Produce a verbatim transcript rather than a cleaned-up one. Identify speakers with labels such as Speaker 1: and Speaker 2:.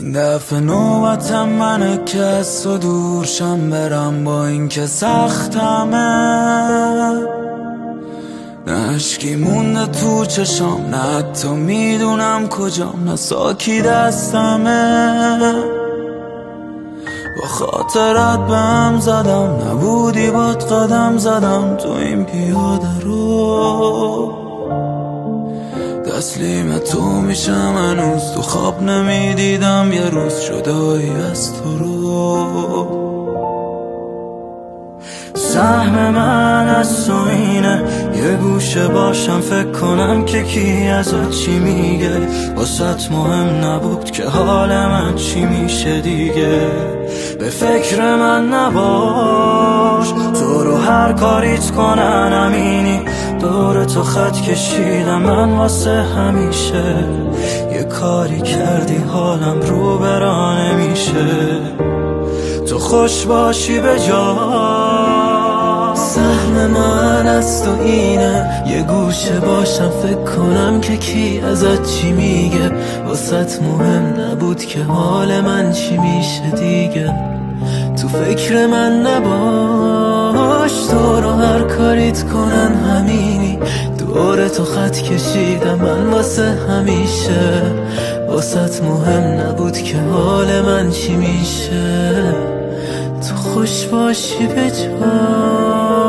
Speaker 1: دفعه نوبتم منه که از تو دورشم، برم با این که سختمه. نه عشقی مونده تو چشام، نه حتی میدونم کجام، نه ساکی دستمه. با خاطرت به هم زدم، نبودی باد قدم زدم تو این پیاده رو. تسلیم تو میشم هنوز، تو خواب نمیدیدم یه روز جدایی از تو رو.
Speaker 2: سهم من از تو اینه یه گوشه باشم فکر کنم که کی ازت چی میگه. واسط مهم نبود که حال من چی میشه دیگه. به فکر من نباش، تو رو هر کاریت کنن همینی. دور تو خط کشیدم من واسه همیشه. یه کاری کردی حالم رو برا نمیشه. تو خوش باشی به جا.
Speaker 3: سهم من از تو اینه یه گوشه باشم فکر کنم که کی ازت چی میگه. واسط مهم نبود که حال من چی میشه دیگه. تو فکر من نباش، تو رو هر کاریت کنن همینی. دور تو خط کشیدم من واسه همیشه. واسط مهم نبود که حال من چی میشه. تو خوش باشی به جا.